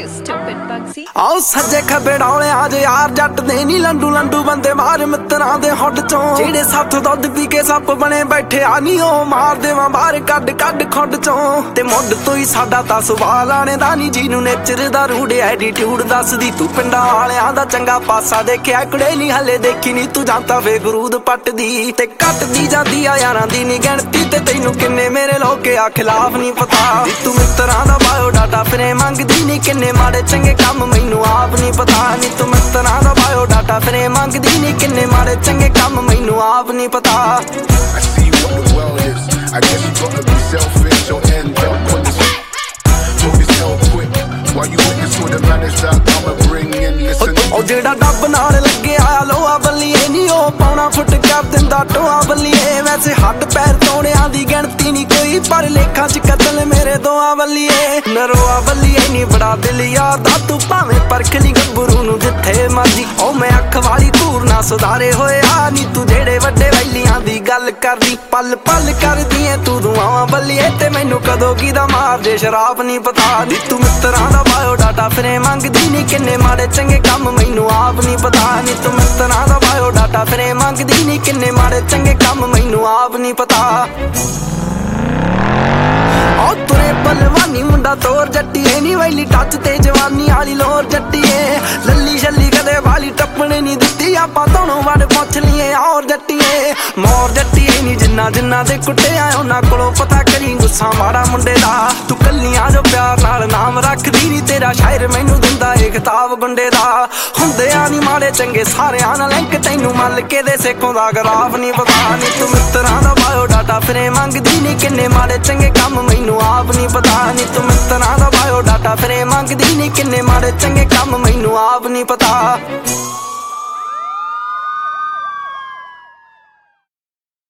stupid Bugsy। आओ सज्जे खब्बे डौले आज यार जट दे नी लंडू लंडू बंदे मार मित्रां दे हुड चों जेड़े साथ दुध पी के सप बने बैठे आ नी ओ मार देवां बाहर कड कड खुड चों ते मुड तो ही साडा तां सवाल आने दा नी जी नूं नेचर दा रूड एटीट्यूड दसदी तू पिंडां वालियां दा चंगा पासा देखिया कुड़े नी हले देखी नी तू जानता वे गरूद पटदी ते कटदी जांदी आ यारां दी नी गिणती ते तैनूं किन्ने मेरे लोके आ खिलाफ नी पता तू मित्रां दा बायोडाटा फिरे मंगदी नी किन्ने माड़े चंगे काम मैनू आप नी पता नी तू मित्रां दा बायोडाटा फिरे मंगदी नी किन्ने माड़े चंगे काम मैनू आप नी पता। I see what the world is. I guess you gotta be selfish or end up on this. Move yourself quick while you witness what the madness that I'ma bring in. Listen. ओ जेड़ा dub नाल लगे आ लोआ बल्लीए नी ओ पौना foot कर दिंदा टोआ बल्लीए वैसे हड पैर तोड़ियां दी गिणती नी कोई पर लेखा च कतल मेरे दोआ बल्लीए नरोआ बल्लीए नी बड़ा दिल यार दा तू भावें परख ली गब्बरू नूं जिथे मर्जी ओ मैं अख वाली धूर ना सुधारे होए आ नी तू जेड़े वड्डे वैलियां दी गल करदी पल पल करदी ऐ तू दुआवां बल्लीए ते मैनू कदों की दा मार दे शराब नी पता नी तू मित्रां दा बायोडाटा फिरे मंगदी नी किन्ने माड़े चंगे काम मैनू आप नी पता नी तू मित्रां दा बायोडाटा फिरे मंगदी नी किन्ने माड़े चंगे काम मैनू आप नी पता। ओ तुरे पलवानी मुंडा तोर जट्टीए नी वैली टच ते जवानी आली लोर जट्टीए लल्ली शल्ली कदे वाली टप्पने नी दित्ती आपां दोनों वड़ पुछ लीए और जट्टीए मोर जट्टीए नी जिन्ना जिन्ना दे कुੱਟੇ आ उन्हां कोलों पता करी गुस्सा माड़ा मुंडे दा तू कल्लियां जो प्यार नाल नाम रखदी नी तेरा शायर मैनू दिंदा ए किताब गुंडे दा हुंदे आ नी माड़े चंगे सारेयां नाल लिंक तैनू मल के दे सेकों दा गराफ नी पता नी तू मित्रां दा बायोडाटा फिरे मंगदी नी किन्ने माड़े चंगे काम मैनू आप नी पता नी तू मित्रां दा बायोडाटा फिरे मंगदी नी किन्ने माड़े चंगे काम मैनू आप नी पता।